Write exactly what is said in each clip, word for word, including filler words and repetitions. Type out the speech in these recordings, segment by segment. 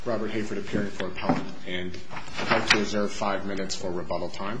Robert Hayford appearing for appellant, and I'd like to reserve five minutes for rebuttal time.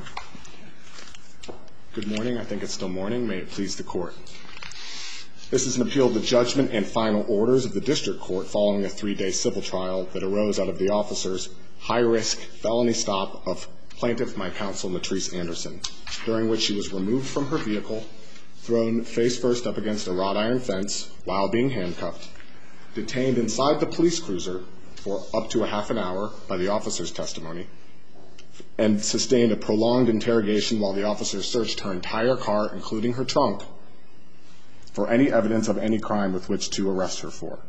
Good morning. I think it's still morning. May it please the court. This is an appeal of the judgment and final orders of the district court following a three-day civil trial that arose out of the officer's high-risk felony stop of plaintiff, my counsel, Latrice Anderson, during which she was removed from her vehicle, thrown face-first up against a wrought iron fence while being handcuffed, detained inside the police cruiser for up to a half an hour by the officer's testimony, and sustained a prolonged interrogation while the officer searched her entire car, including her trunk, for any evidence of any crime with which to arrest her for.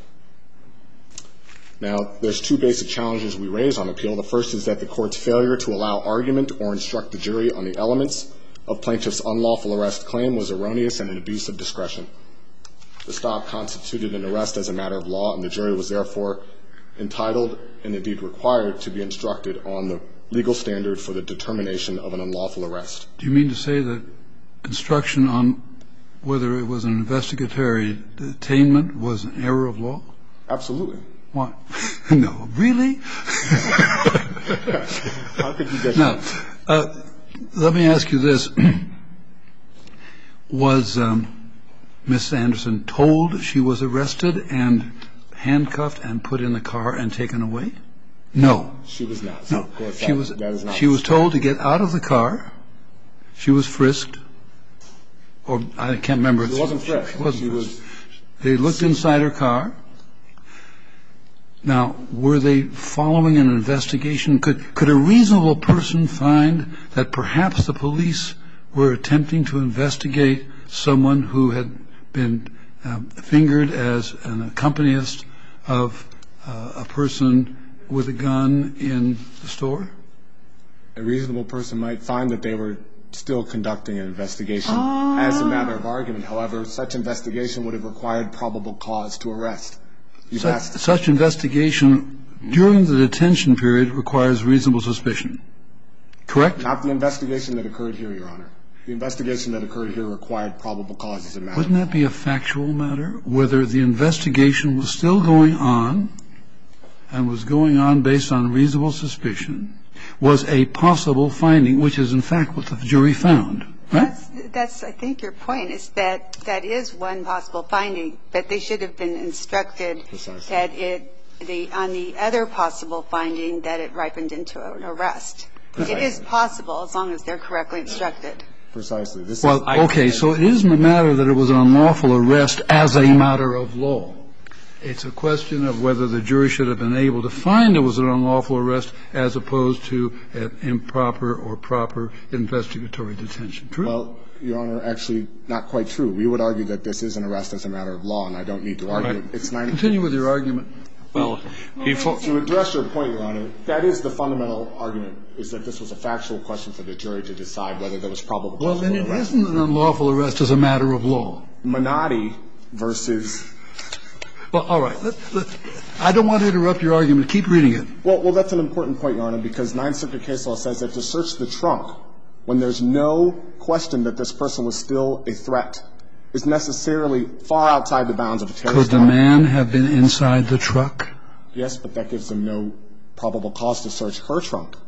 Now, there's two basic challenges we raise on appeal. The first is that the court's failure to allow argument or instruct the jury on the elements of plaintiff's unlawful arrest claim was erroneous and an abuse of discretion. The stop constituted an arrest as a matter of law, and the jury was therefore entitled and indeed required to be instructed on the legal standard for the determination of an unlawful arrest. Do you mean to say that instruction on whether it was an investigatory detainment was an error of law? Absolutely. Why? No. Really? How could you get now, that? Uh, let me ask you this. Was um, Miss Anderson told she was arrested and handcuffed and put in the car and taken away? No. She was not. So no. Of course, she that, was, that is not she was told to get out of the car. She was frisked. Or I can't remember. She wasn't frisked. She wasn't she frisked. Was, they looked inside her car. Now, were they following an investigation? Could, could a reasonable person find that perhaps the police were attempting to investigate someone who had been um, fingered as an accompanist of uh, a person with a gun in the store? A reasonable person might find that they were still conducting an investigation oh. as a matter of argument. However, such investigation would have required probable cause to arrest. Such, such investigation during the detention period requires reasonable suspicion. Correct? Not the investigation that occurred here, Your Honor. The investigation that occurred here required probable cause as a matter Wouldn't that be a factual matter? Whether the investigation was still going on and was going on based on reasonable suspicion was a possible finding, which is in fact what the jury found. Right? That's, that's, I think, your point, is that that is one possible finding, but they should have been instructed Precisely. that it, the, on the other possible finding, that it ripened into an arrest. Precisely. It is possible as long as they're correctly instructed. Precisely. This well, is, okay, so it isn't a matter that it was an unlawful arrest as a matter of law. It's a question of whether the jury should have been able to find it was an unlawful arrest as opposed to an improper or proper investigatory detention. True? Well, Your Honor, actually not quite true. We would argue that this is an arrest as a matter of law, and I don't need to argue. Right. It's nine Continue with your argument. Well, before to address your point, Your Honor, that is the fundamental argument, is that this was a factual question for the jury to decide whether there was probable cause. Well, then it isn't an unlawful arrest as a matter of law. Minotti versus. Well, all right. Let, let, I don't want to interrupt your argument. Keep reading it. Well, well, that's an important point, Your Honor, because Ninth Circuit case law says that to search the trunk when there's no question that this person was still a threat is necessarily far outside the bounds of a terrorist. Could the man have been inside the truck? Yes, but that gives them no probable cause to search her trunk.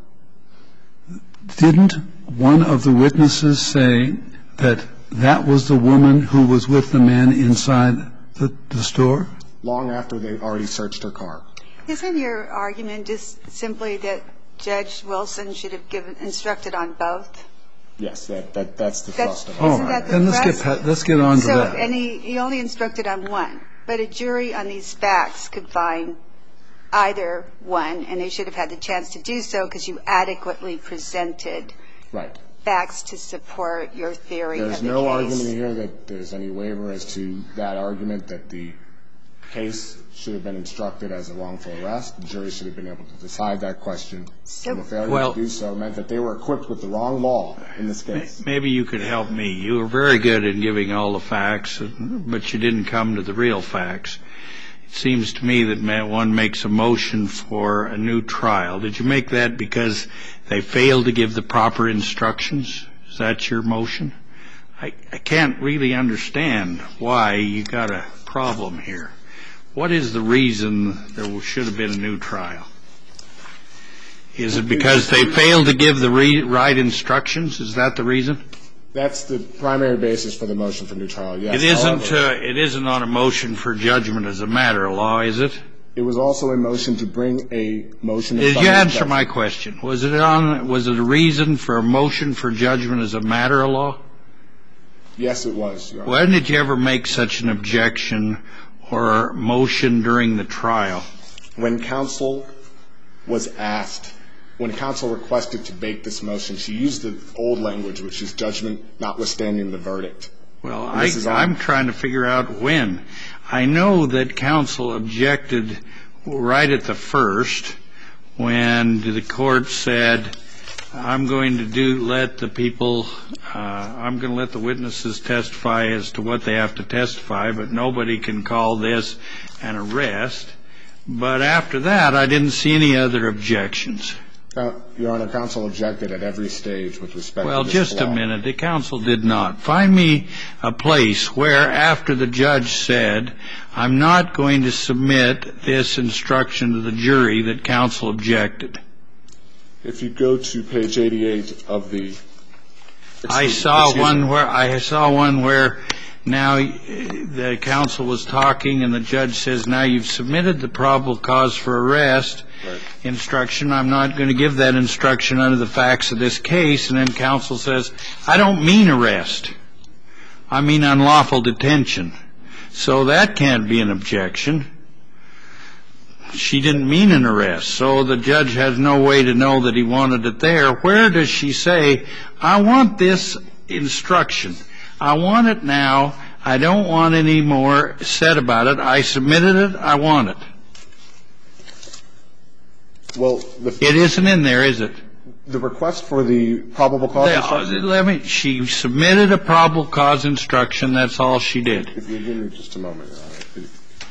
Didn't one of the witnesses say that that was the woman who was with the man inside the, the store? Long after they already searched her car. Isn't your argument just simply that Judge Wilson should have given instructed on both? Yes, that, that that's the That's, thrust of All our isn't right. that the And let's thrust? get, let's get on to so, that. And he, he only instructed on one. But a jury on these facts could find either one, and they should have had the chance to do so because you adequately presented right. facts to support your theory There's of the no case. argument here that there's any waiver as to that argument that the case should have been instructed as a wrongful arrest. The jury should have been able to decide that question. So, and the failure well, to do so meant that they were equipped with the wrong law in this case. maybe you could help me. You were very good in giving all the facts, but you didn't come to the real facts. It seems to me that one makes a motion for a new trial. Did you make that because they failed to give the proper instructions? Is that your motion? I, I can't really understand why you got a problem here. What is the reason there should have been a new trial? Is it because they failed to give the re- right instructions? Is that the reason? That's the primary basis for the motion for new trial, yes. It isn't, However, uh, it isn't on a motion for judgment as a matter of law, is it? it was also a motion to bring a motion of Did you summary answer judgment. my question? Was it on? Was it a reason for a motion for judgment as a matter of law? Yes, it was, Your Honor. When did you ever make such an objection or motion during the trial? When counsel was asked, when counsel requested to make this motion, she used the old language, which is judgment notwithstanding the verdict. Well, And I, this is on- I'm trying to figure out when. I know that counsel objected right at the first when the court said, I'm going to do let the people, uh, I'm going to let the witnesses testify as to what they have to testify, but nobody can call this an arrest. But after that, I didn't see any other objections. Uh, Your Honor, counsel objected at every stage with respect Well, to this just a flaw. minute. The counsel did not. Find me a place where, after the judge said, I'm not going to submit this instruction to the jury, that counsel objected. If you go to page eighty-eight of the... I excuse- saw excuse one me. where I saw one where now uh, the counsel was talking and the judge says, now you've submitted the probable cause for arrest Right. instruction. I'm not going to give that instruction under the facts of this case. And then counsel says, I don't mean arrest. I mean unlawful detention. So that can't be an objection. She didn't mean an arrest. So the judge has no way to know that he wanted it there. Where does she say, I want this instruction. I want it now. I don't want any more said about it. I submitted it. I want it. Well, the, It isn't in there, is it? the request for the probable cause They- instruction... Let me, she submitted a probable cause instruction. That's all she did. If you give me just a moment, Your Honor.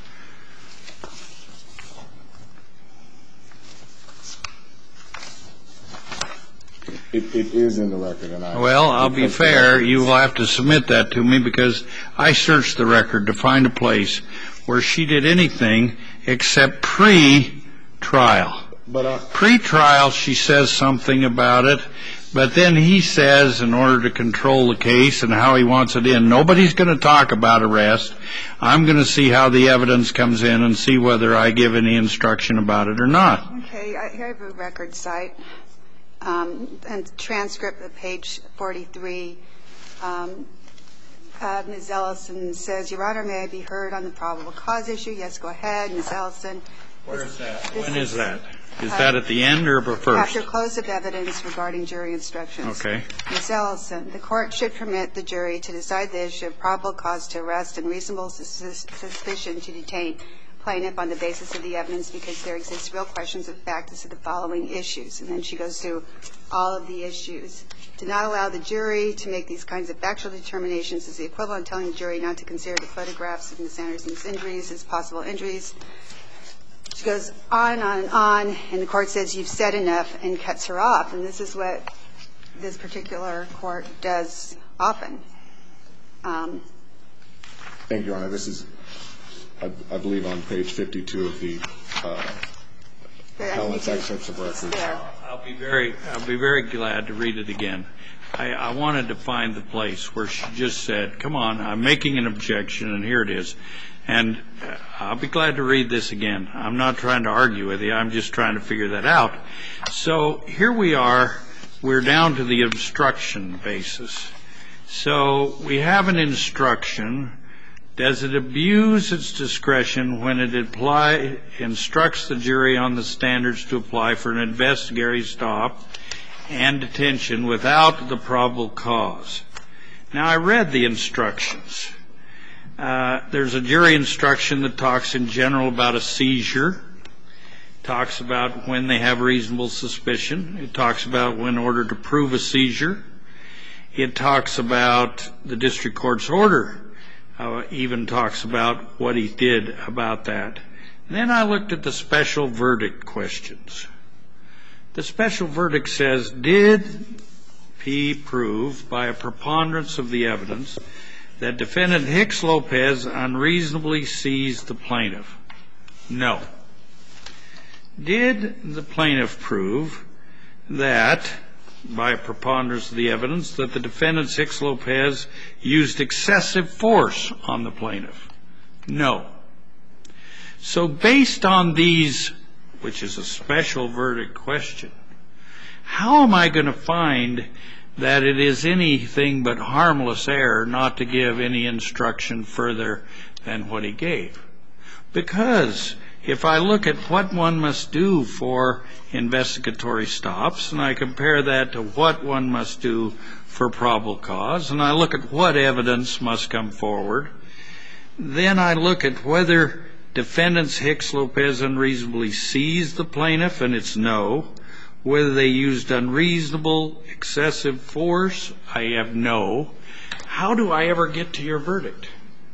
It, it is in the record, and I... Well, I'll be because the fair. record You is- will have to submit that to me because I searched the record to find a place where she did anything except pre-trial. But, uh, Pre-trial, she says something about it, but then he says, in order to control the case and how he wants it in, nobody's going to talk about arrest. I'm going to see how the evidence comes in and see whether I give any instruction about it or not. Okay, I here I have a record site um, and transcript of page forty-three. Um, uh, Miz Ellison says, Your Honor, may I be heard on the probable cause issue? Yes, go ahead. Miz Ellison. Where is that? This When is is- that? Is that at the end or first? After close of evidence regarding jury instructions. Okay. Miz Ellison, the court should permit the jury to decide the issue of probable cause to arrest and reasonable sus- suspicion to detain plaintiff on the basis of the evidence because there exists real questions of fact as to the following issues. And then she goes through all of the issues. To not allow the jury to make these kinds of factual determinations is the equivalent of telling the jury not to consider the photographs of Miz Anderson's injuries as possible injuries. She goes on and on and on, and the court says, you've said enough, and cuts her off. And this is what this particular court does often. Um, Thank you, Your Honor. This is, I, I believe, on page fifty-two of the uh, appellant's excerpts of records. there. I'll be very, I'll be very glad to read it again. I, I wanted to find the place where she just said, come on, I'm making an objection, and here it is. And uh, I'll be glad to read this again. I'm not trying to argue with you. I'm just trying to figure that out. So here we are. We're down to the obstruction basis. So we have an instruction. Does it abuse its discretion when it apply, instructs the jury on the standards to apply for an investigatory stop and detention without the probable cause? Now, I read the instructions. Uh, there's a jury instruction that talks in general about a seizure. It talks about when they have reasonable suspicion. It talks about when in order to prove a seizure. It talks about the district court's order. Uh, even talks about what he did about that. Then I looked at the special verdict questions. The special verdict says, did P prove by a preponderance of the evidence that defendant Hicks Lopez unreasonably seized the plaintiff? No. Did the plaintiff prove that, by a preponderance of the evidence, that the defendant, Hicks Lopez, used excessive force on the plaintiff? No. So based on these, which is a special verdict question, how am I going to find that it is anything but harmless error not to give any instruction further than what he gave? Because if I look at what one must do for investigatory stops, and I compare that to what one must do for probable cause, and I look at what evidence must come forward, then I look at whether defendants Hicks Lopez unreasonably seized the plaintiff, and it's no. Whether they used unreasonable, excessive force, I have no. How do I ever get to your verdict?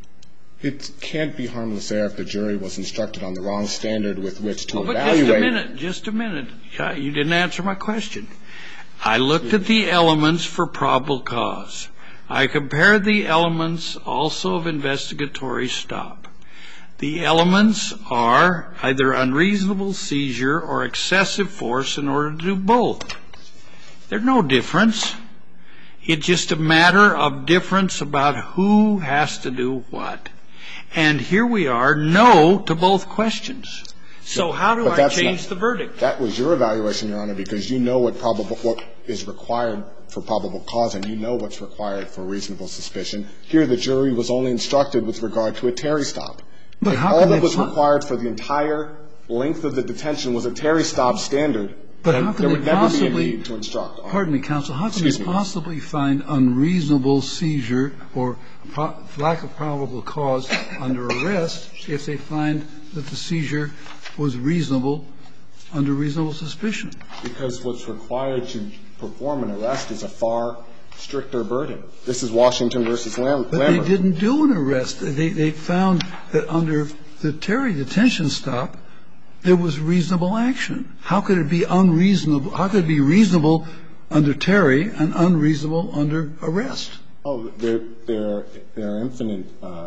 It can't be harmless error if the jury was instructed on the wrong standard with which to oh, but evaluate. Just a minute, just a minute. You didn't answer my question. I looked at the elements for probable cause. I compared the elements also of investigatory stop. The elements are either unreasonable seizure or excessive force in order to do both. There's no difference. It's just a matter of difference about who has to do what. And here we are, no to both questions. So how do I change not, the verdict? That was your evaluation, Your Honor, because you know what probable what is required for probable cause, and you know what's required for reasonable suspicion. Here, the jury was only instructed with regard to a Terry stop. But how all can that they was put, required for the entire length of the detention was a Terry stop standard. But how can there they would never possibly, be a need to instruct on. Pardon me, counsel. How can Excuse they me. possibly find unreasonable seizure or pro- lack of probable cause under arrest if they find that the seizure was reasonable under reasonable suspicion? Because what's required to perform an arrest is a far stricter burden. This is Washington versus Lam- But Lambert. they didn't do an arrest. They, they found that under the Terry detention stop, there was reasonable action. How could it be unreasonable? How could it be reasonable under Terry and unreasonable under arrest? Oh, there, there, there are infinite uh,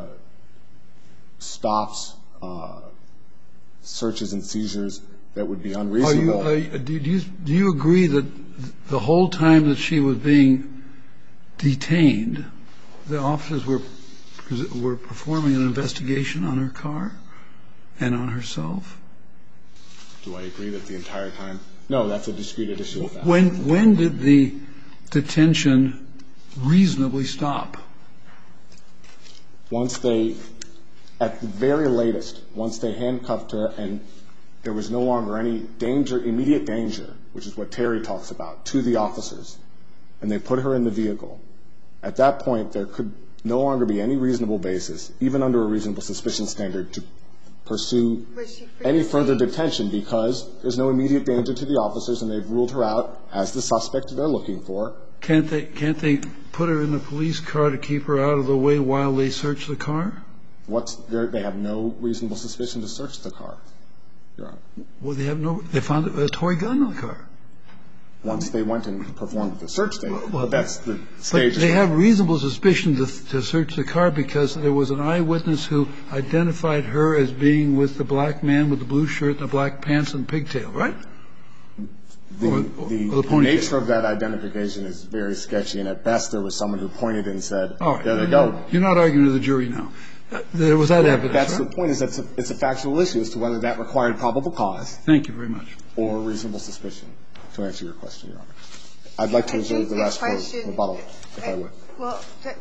stops, uh, searches and seizures that would be unreasonable. Are you, are, do, you, do you agree that the whole time that she was being detained, the officers were were performing an investigation on her car and on herself? Do I agree that the entire time? No, that's a disputed issue of fact. When, when did the detention reasonably stop? Once they, at the very latest, once they handcuffed her and there was no longer any danger, immediate danger, which is what Terry talks about, to the officers, and they put her in the vehicle, at that point there could no longer be any reasonable basis, even under a reasonable suspicion standard, to pursue any further detention because there's no immediate danger to the officers and they've ruled her out as the suspect they're looking for. Can't they, can't they put her in the police car to keep her out of the way while they search the car? What's they have no reasonable suspicion to search the car, Your Honor. Well, they have no, they found a toy gun in the car. Once they went and performed the search stage. Well, but that's the But stage. they have reasonable suspicion to, to search the car because there was an eyewitness who identified her as being with the black man with the blue shirt, the black pants, and pigtail, right? The, or, the, or the, the nature of that identification is very sketchy, and at best there was someone who pointed and said, All right. there they go. You're not arguing to the jury now. There was that evidence, That's right? the point, is that it's a, it's a factual issue as to whether that required probable cause. Thank you very much. Or reasonable suspicion, to answer your question, Your Honor. I'd like to I reserve think the the rest question- for rebuttal, if I would. Well,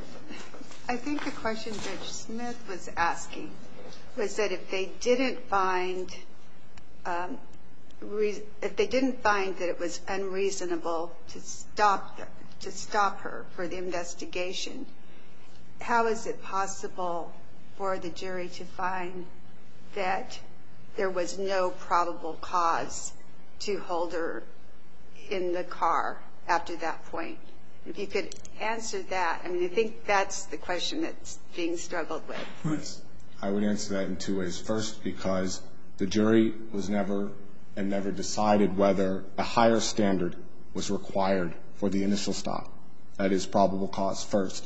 I think the question Judge Smith was asking was that if they didn't find, um, re- if they didn't find that it was unreasonable to stop the, to stop her for the investigation, how is it possible for the jury to find that there was no probable cause to hold her in the car after that point? If you could answer that. I mean, I think that's the question that's being struggled with. Yes. I would answer that in two ways. First, because the jury was never and never decided whether a higher standard was required for the initial stop. That is probable cause first.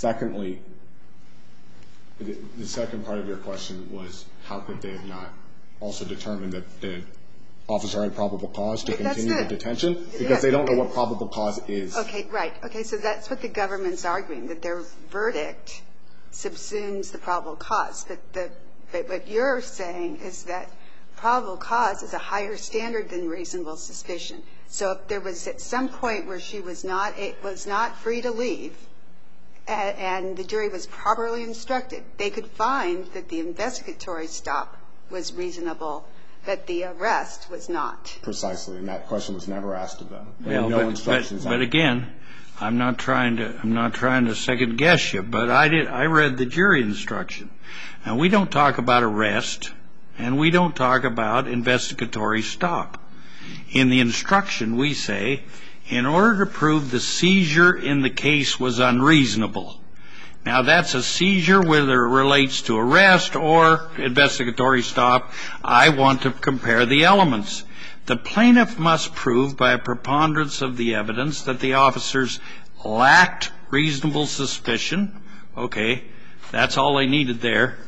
Secondly, the second part of your question was how could they have not also determined that the officer had probable cause to That's continue the, the detention because yeah. they don't know what probable cause is. Okay, right. Okay, so that's what the government's arguing, that their verdict subsumes the probable cause. But, the, but what you're saying is that probable cause is a higher standard than reasonable suspicion. So if there was at some point where she was not was not free to leave, and, and the jury was properly instructed, they could find that the investigatory stop was reasonable, but the arrest was not. Precisely, and that question was never asked of them. Well, no but, instructions but, on but it. again, I'm not trying to I'm not trying to second guess you, but I did I read the jury instruction, and we don't talk about arrest, and we don't talk about investigatory stop. In the instruction, we say, in order to prove the seizure in the case was unreasonable. Now, that's a seizure whether it relates to arrest or investigatory stop. I want to compare the elements. The plaintiff must prove by a preponderance of the evidence that the officers lacked reasonable suspicion. Okay, that's all they needed there.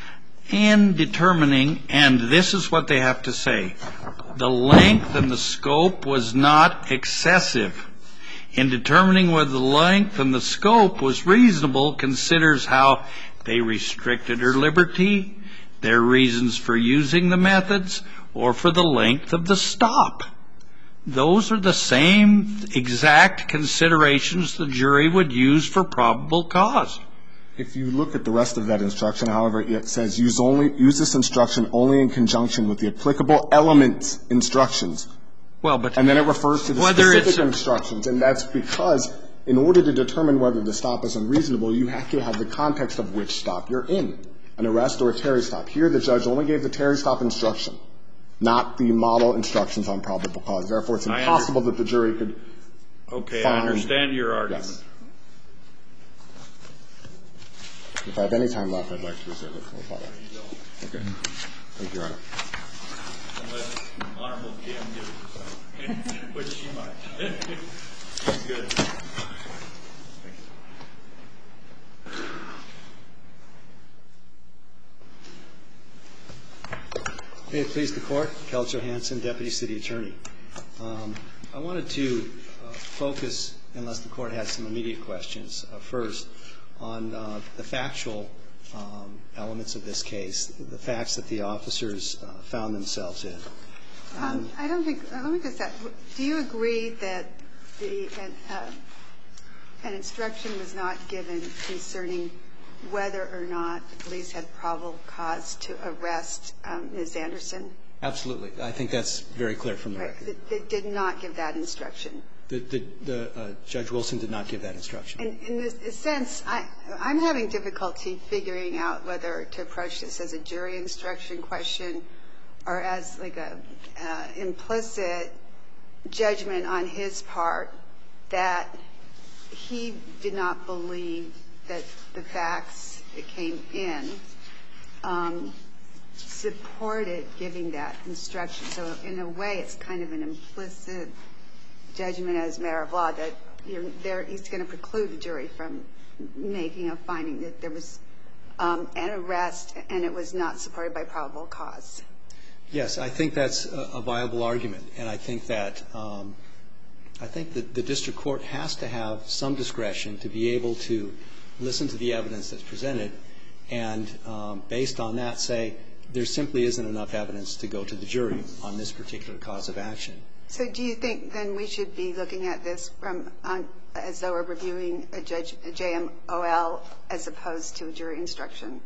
In determining, and this is what they have to say, the length and the scope was not excessive. In determining whether the length and the scope was reasonable, considers how they restricted her liberty, their reasons for using the methods, or for the length of the stop. Those are the same exact considerations the jury would use for probable cause. If you look at the rest of that instruction, however, it says use only use this instruction only in conjunction with the applicable element instructions. Well, but and then it refers to the specific it's, instructions, and that's because in order to determine whether the stop is unreasonable, you have to have the context of which stop you're in, an arrest or a Terry stop. Here, the judge only gave the Terry stop instruction, not the model instructions on probable cause. Therefore, it's impossible that the jury could Okay, find, I understand your argument. Yes. If I have any time left, I'd like to reserve it for a follow-up. Okay. Thank you, Your Honor. Unless Honorable Kim gives us something, which she might. That's good. Thank you. May it please the Court. Kel Johansson, Deputy City Attorney. Um, I wanted to uh, focus, unless the Court has some immediate questions, uh, first on uh, the factual um, elements of this case, the facts that the officers uh, found themselves in. Um, I don't think, uh, let me just ask, do you agree that the, uh, an instruction was not given concerning whether or not the police had probable cause to arrest um, Miz Anderson? Absolutely. I think that's very clear from the right. record. They did not give that instruction. The, the, the uh, Judge Wilson did not give that instruction. In, in this sense, I, I'm having difficulty figuring out whether to approach this as a jury instruction question or as like a uh, implicit judgment on his part that he did not believe that the facts that came in um, supported giving that instruction. So in a way, it's kind of an implicit judgment as matter of law that you're there, he's going to preclude the jury from making a finding that there was um, an arrest and it was not supported by probable cause. Yes, I think that's a, a viable argument, and I think that um, I think that the district court has to have some discretion to be able to listen to the evidence that's presented and um, based on that say there simply isn't enough evidence to go to the jury on this particular cause of action. So do you think then we should be looking at this from on, as though we're reviewing a, judge, a J M O L as opposed to a jury instruction?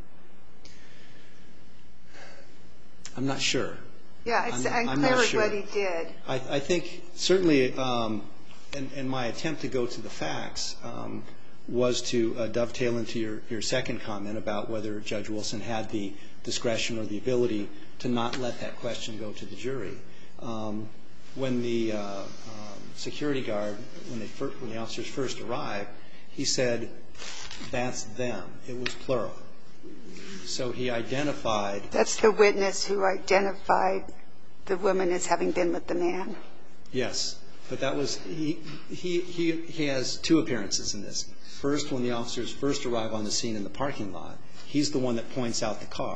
I'm not sure. Yeah, it's I'm, I'm unclear not sure. what he did. I, I think certainly um, in, in my attempt to go to the facts um, was to uh, dovetail into your, your second comment about whether Judge Wilson had the discretion or the ability to not let that question go to the jury. Um, when the uh, um, security guard, when, they fir- when the officers first arrived, he said, that's them. It was plural. So he identified. That's the witness who identified the woman as having been with the man. Yes. But that was, he, he, he, he has two appearances in this. First, when the officers first arrive on the scene in the parking lot, he's the one that points out the car.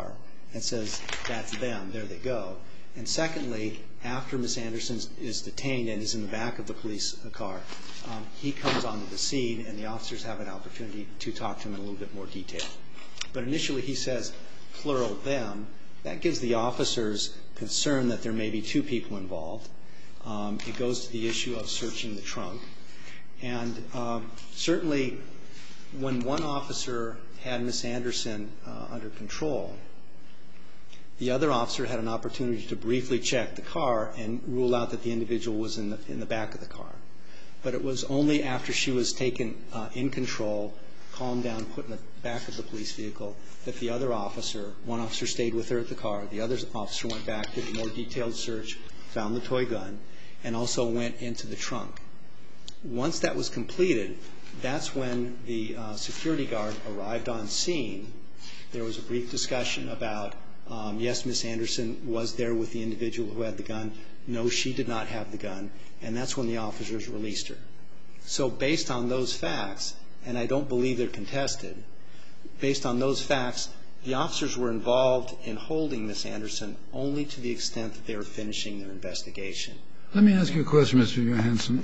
and says, that's them, there they go. And secondly, after Miz Anderson is detained and is in the back of the police car, um, he comes onto the scene and the officers have an opportunity to talk to him in a little bit more detail. But initially he says, plural, them. That gives the officers concern that there may be two people involved. Um, it goes to the issue of searching the trunk. And um, certainly when one officer had Miz Anderson uh, under control, the other officer had an opportunity to briefly check the car and rule out that the individual was in the, in the back of the car. But it was only after she was taken uh, in control, calmed down, put in the back of the police vehicle, that the other officer, one officer stayed with her at the car, the other officer went back, did a more detailed search, found the toy gun, and also went into the trunk. Once that was completed, that's when the uh, security guard arrived on scene. There was a brief discussion about, um, yes, Miz Anderson was there with the individual who had the gun. No, she did not have the gun. And that's when the officers released her. So based on those facts, and I don't believe they're contested, based on those facts, the officers were involved in holding Miz Anderson only to the extent that they were finishing their investigation. Let me ask you a question, Mister Johansson.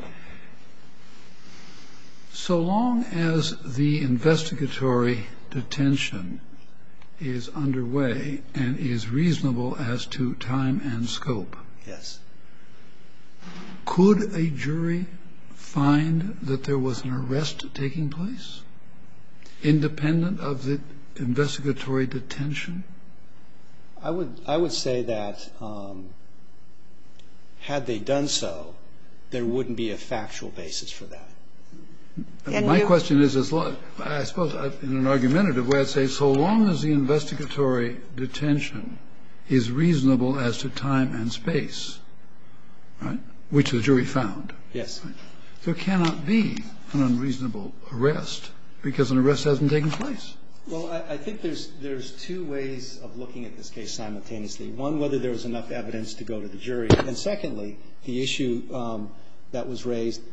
So long as the investigatory detention is underway and is reasonable as to time and scope, yes, could a jury find that there was an arrest taking place, independent of the investigatory detention? I would I would say that um, had they done so, there wouldn't be a factual basis for that. And my question is, as long, I suppose in an argumentative way, I'd say so long as the investigatory detention is reasonable as to time and space, right, which the jury found. Yes. Right, there cannot be an unreasonable arrest because an arrest hasn't taken place. Well, I, I think there's there's two ways of looking at this case simultaneously. One, whether there was enough evidence to go to the jury, and secondly, the issue um, that was raised,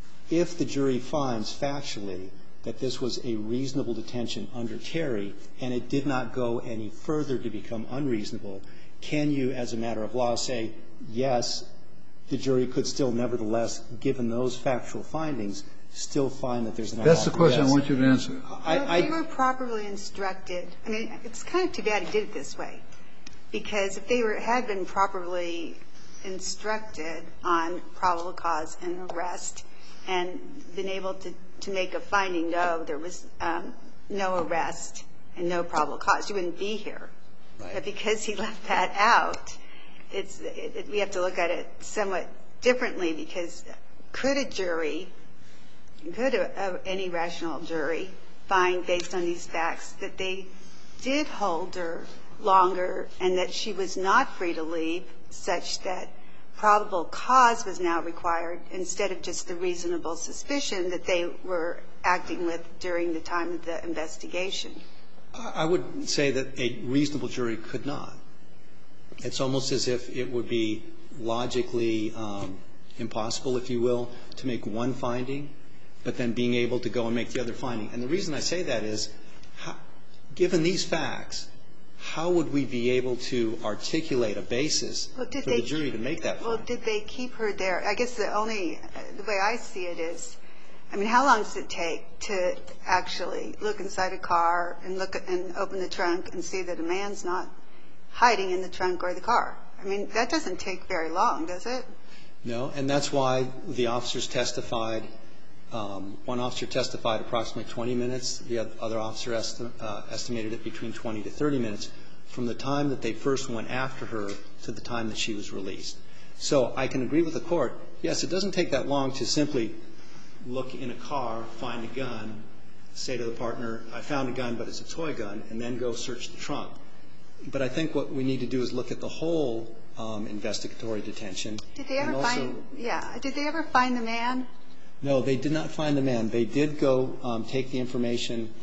if the jury finds factually that this was a reasonable detention under Terry and it did not go any further to become unreasonable, can you, as a matter of law, say, yes, the jury could still nevertheless, given those factual findings, still find that there's an unlawful arrest? That's the question I want you to answer. I, well, I, if they were properly instructed, I mean, it's kind of too bad he did it this way, because if they were had been properly instructed on probable cause and arrest and been able to, to make a finding, no, there was um, no arrest and no probable cause, you wouldn't be here. Right. But because he left that out, it's, it, it, we have to look at it somewhat differently, because could a jury, could a, a, any rational jury find, based on these facts, that they did hold her longer and that she was not free to leave, such that probable cause was now required instead of just the reasonable suspicion that they were acting with during the time of the investigation? I would say that a reasonable jury could not. It's almost as if it would be logically um, impossible, if you will, to make one finding, but then being able to go and make the other finding. And the reason I say that is, how, given these facts, how would we be able to articulate a basis well, for they, the jury to make that finding? Well, did they keep her there? I guess the only, the way I see it is, I mean, how long does it take to actually look inside a car and look at, and open the trunk and see that a man's not hiding in the trunk or the car? I mean, that doesn't take very long, does it? No, and that's why the officers testified. Um, one officer testified approximately twenty minutes. The other officer esti uh, estimated it between twenty to thirty minutes from the time that they first went after her to the time that she was released. So I can agree with the Court. Yes, it doesn't take that long to simply look in a car, find a gun, say to the partner, I found a gun, but it's a toy gun, and then go search the trunk. But I think what we need to do is look at the whole um, investigatory detention. Did they ever and also, find, yeah, did they ever find the man? No, they did not find the man. They did go um, take the information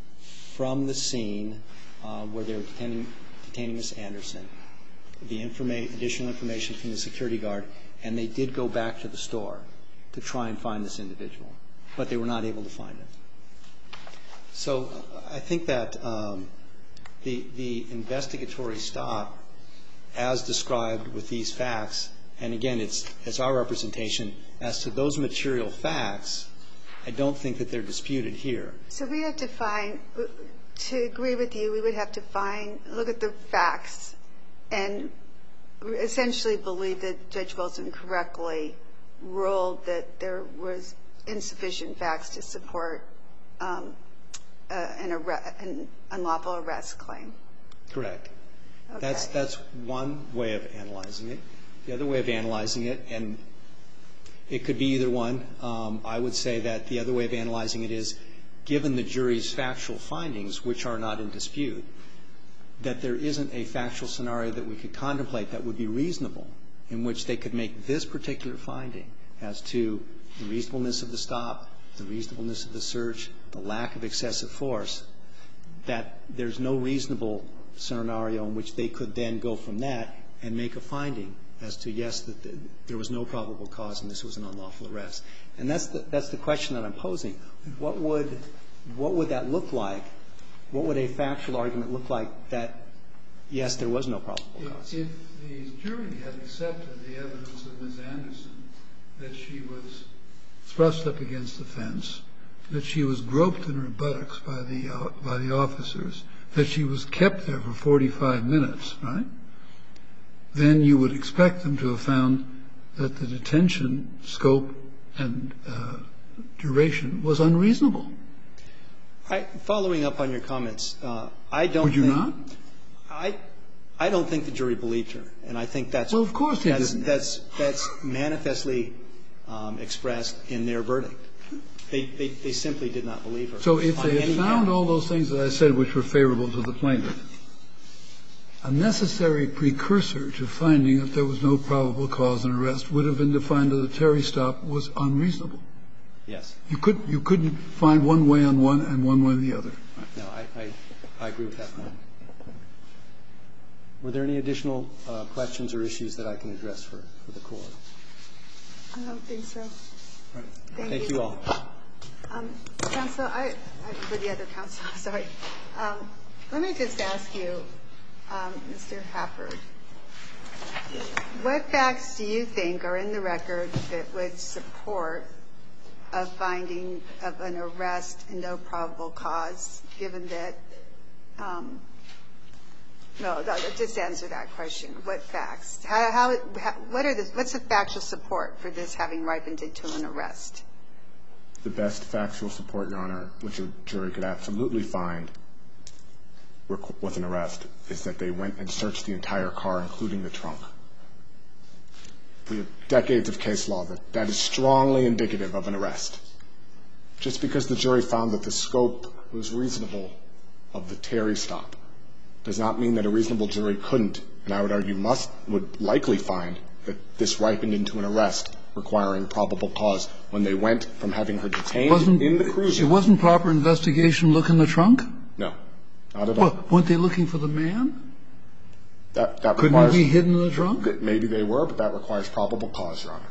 from the scene uh, where they were detaining, detaining Miz Anderson, the informa additional information from the security guard, and they did go back to the store to try and find this individual, but they were not able to find him. So I think that um, the, the investigatory stop, as described with these facts, and again, it's, it's our representation, as to those material facts, I don't think that they're disputed here. So we have to find, to agree with you, we would have to find, look at the facts, and essentially believe that Judge Wilson correctly ruled that there was insufficient facts to support um, uh, an, arre- an unlawful arrest claim. Correct. Okay. That's, that's one way of analyzing it. The other way of analyzing it, and it could be either one, um, I would say that the other way of analyzing it is, given the jury's factual findings, which are not in dispute, that there isn't a factual scenario that we could contemplate that would be reasonable, in which they could make this particular finding as to the reasonableness of the stop, the reasonableness of the search, the lack of excessive force, that there's no reasonable scenario in which they could then go from that and make a finding as to, yes, that the, there was no probable cause and this was an unlawful arrest. And that's the, that's the question that I'm posing. What would, what would that look like? What would a factual argument look like that, yes, there was no probable cause? If the jury had accepted the evidence of Miz Anderson, that she was thrust up against the fence, that she was groped in her buttocks by the, uh, by the officers, that she was kept there for forty-five minutes, right? Then you would expect them to have found that the detention scope and uh, duration was unreasonable. I, following up on your comments, uh, I don't Would you think, not? I, I don't think the jury believed her, and I think that's well, of course they that's, didn't. that's that's manifestly um, expressed in their verdict. They, they they simply did not believe her. So if on they had any found count. all those things that I said which were favorable to the plaintiff, a necessary precursor to finding that there was no probable cause and arrest would have been to find that the Terry stop was unreasonable. Yes. You could you couldn't find one way on one and one way on the other. No, I, I, I agree with that point. Were there any additional uh, questions or issues that I can address for, for the Court? I don't think so. Right. Thank, Thank you. you all. Um, counsel, I, I, for the other counsel, sorry. Um, let me just ask you, um, Mister Hafford, what facts do you think are in the record that would support a finding of an arrest and no probable cause, given that, um, no, just answer that question. What facts? How, how, how, what are the, what's the factual support for this having ripened into an arrest? The best factual support, Your Honor, which a jury could absolutely find with an arrest, is that they went and searched the entire car, including the trunk. We have decades of case law that that is strongly indicative of an arrest. Just because the jury found that the scope was reasonable of the Terry stop does not mean that a reasonable jury couldn't, and I would argue must, would likely find that this ripened into an arrest requiring probable cause when they went from having her detained in the cruiser. It wasn't proper investigation look in the trunk? No, not at all. Well, weren't they looking for the man? That, that Couldn't requires, he be hidden in the trunk? Maybe they were, but that requires probable cause, Your Honor.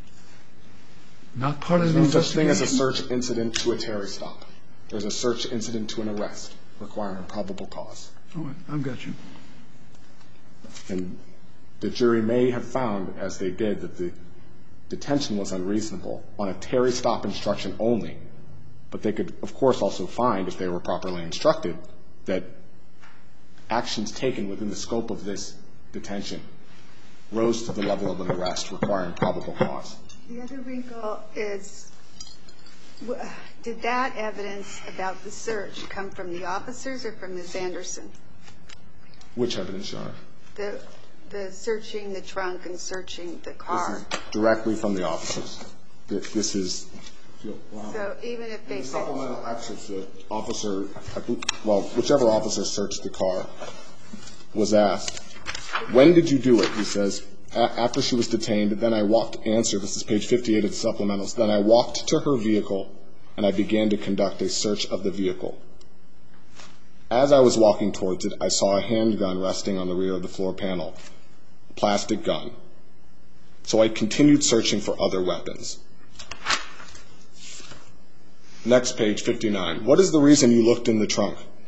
Not part of the There's no such investigation? thing as a search incident to a Terry stop. There's a search incident to an arrest requiring probable cause. All right, I've got you. And the jury may have found, as they did, that the detention was unreasonable on a Terry stop instruction only, but they could, of course, also find, if they were properly instructed, that actions taken within the scope of this detention rose to the level of an arrest requiring probable cause. The other wrinkle is, did that evidence about the search come from the officers or from Miz Anderson? Which evidence, Your Honor? The, the searching the trunk and searching the car. This is directly from the officers. This is... Wow. So even if they In the said... supplemental excerpts, the officer, well, whichever officer searched the car was asked, when did you do it? He says, after she was detained, then I walked, answer, this is page fifty-eight of the supplementals, then I walked to her vehicle and I began to conduct a search of the vehicle. As I was walking towards it, I saw a handgun resting on the rear of the floor panel, a plastic gun. So I continued searching for other weapons. Next page, fifty-nine. What is the reason you looked in the trunk?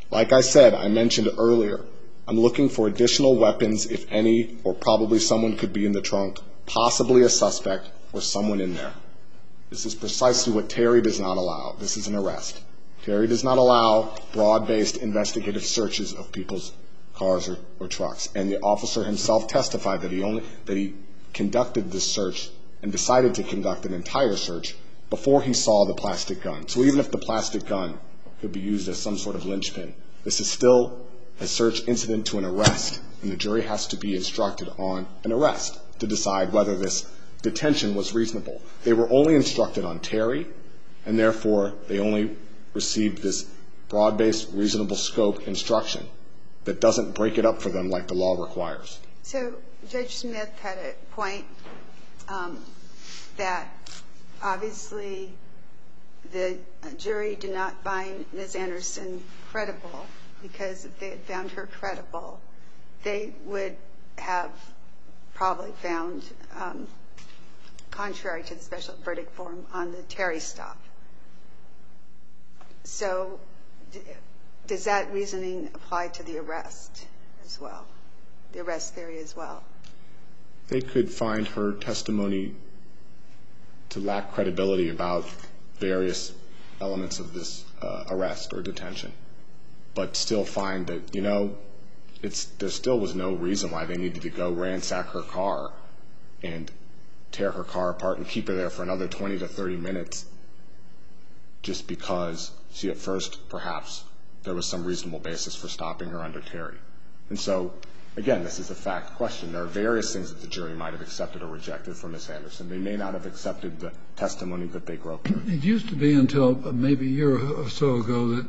Like I said, I mentioned earlier, I'm looking for additional weapons, if any, or probably someone could be in the trunk, possibly a suspect or someone in there. This is precisely what Terry does not allow. This is an arrest. Terry does not allow broad-based investigative searches of people's cars or, or trucks. And the officer himself testified that he only that he conducted this search and decided to conduct an entire search before he saw the plastic gun. So even if the plastic gun could be used as some sort of linchpin, this is still a search incident to an arrest, and the jury has to be instructed on an arrest to decide whether this detention was reasonable. They were only instructed on Terry, and therefore they only received this broad-based, reasonable scope instruction that doesn't break it up for them like the law requires. So Judge Smith had a point um, that obviously the jury did not find Miz Anderson credible, because if they had found her credible, they would have probably found, um, contrary to the special verdict form, on the Terry stop. So does that reasoning apply to the arrest as well, the arrest theory as well? They could find her testimony to lack credibility about various elements of this uh, arrest or detention, but still find that, you know, it's, there still was no reason why they needed to go ransack her car and tear her car apart and keep her there for another twenty to thirty minutes just because she at first, perhaps, there was some reasonable basis for stopping her under Terry. And so, again, this is a fact question. There are various things that the jury might have accepted or rejected from Miz Anderson. They may not have accepted the testimony that they groped her. It used to be until maybe a year or so ago that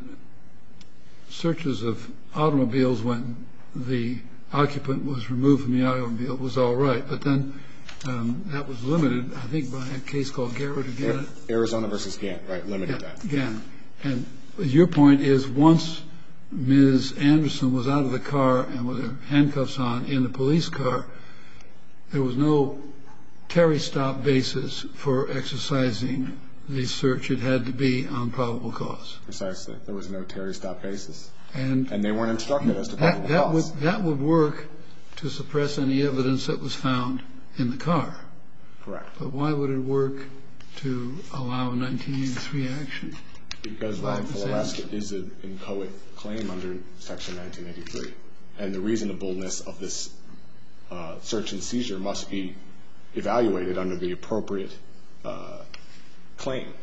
searches of automobiles when the occupant was removed from the automobile was all right. But then um, that was limited, I think, by a case called Garrett or Gannett. Arizona versus Gannett, right, limited yeah, that. Gannett. And your point is once Miz Anderson was out of the car and with her handcuffs on in the police car, there was no Terry stop basis for exercising the search. It had to be on probable cause. Precisely. There was no Terry stop basis. And, and they weren't instructed as to that, probable that cause. Would, that would work to suppress any evidence that was found in the car. Correct. But why would it work to allow a nineteen eighty-three action? Because wrongful arrest is an inchoate claim under Section nineteen eighty-three. And the reasonableness of this uh, search and seizure must be evaluated under the appropriate uh, claim.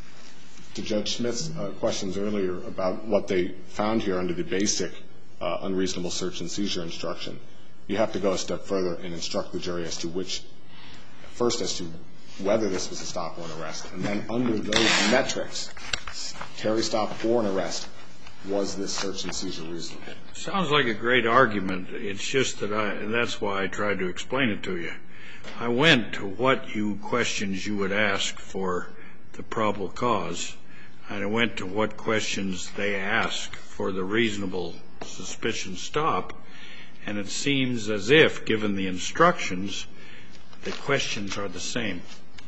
To Judge Smith's uh, questions earlier about what they found here under the basic uh, unreasonable search and seizure instruction, you have to go a step further and instruct the jury as to which, first as to whether this was a stop or an arrest, and then under those metrics, Terry stop or an arrest, was this search and seizure reasonable? Sounds like a great argument. It's just that I, and that's why I tried to explain it to you. I went to what you questions you would ask for the probable cause, and I went to what questions they ask for the reasonable suspicion stop, and it seems as if, given the instructions, the questions are the same.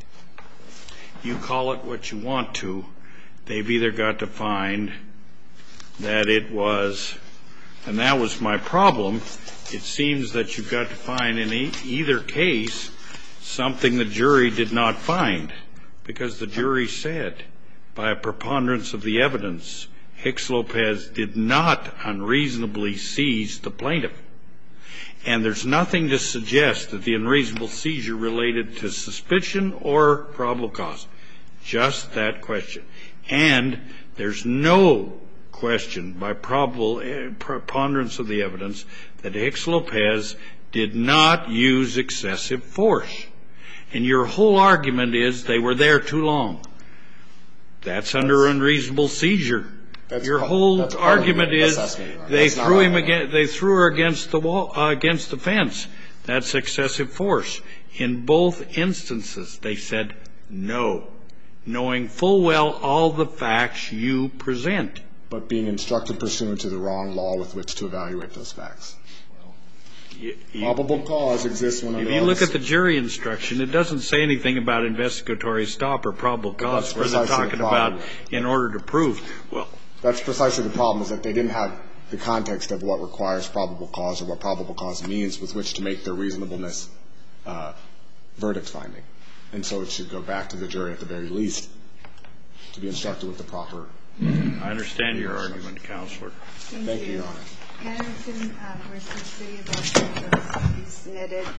You call it what you want to. They've either got to find that it was, and that was my problem, it seems that you've got to find in e- either case something the jury did not find, because the jury said, by a preponderance of the evidence, Hicks Lopez did not unreasonably seize the plaintiff. And there's nothing to suggest that the unreasonable seizure related to suspicion or probable cause. Just that question. And there's no question by probable preponderance of the evidence that Hicks Lopez did not use excessive force. And your whole argument is they were there too long. That's under unreasonable seizure. That's Your part, whole argument is they that's threw him against, they threw her against the wall, uh, against the fence. That's excessive force. In both instances, they said no, knowing full well all the facts you present. But being instructed pursuant to the wrong law with which to evaluate those facts. You, you, Probable cause exists when if you look at the jury instruction, it doesn't say anything about investigatory stop or probable cause. Where they're talking about in order to prove. Well, that's precisely the problem, is that they didn't have the context of what requires probable cause or what probable cause means with which to make their reasonableness uh, verdict finding. And so it should go back to the jury at the very least to be instructed with the proper. I understand your argument, Counselor. Thank, Thank you, Your Honor. Anderson uh, versus City of Los Angeles will be submitted.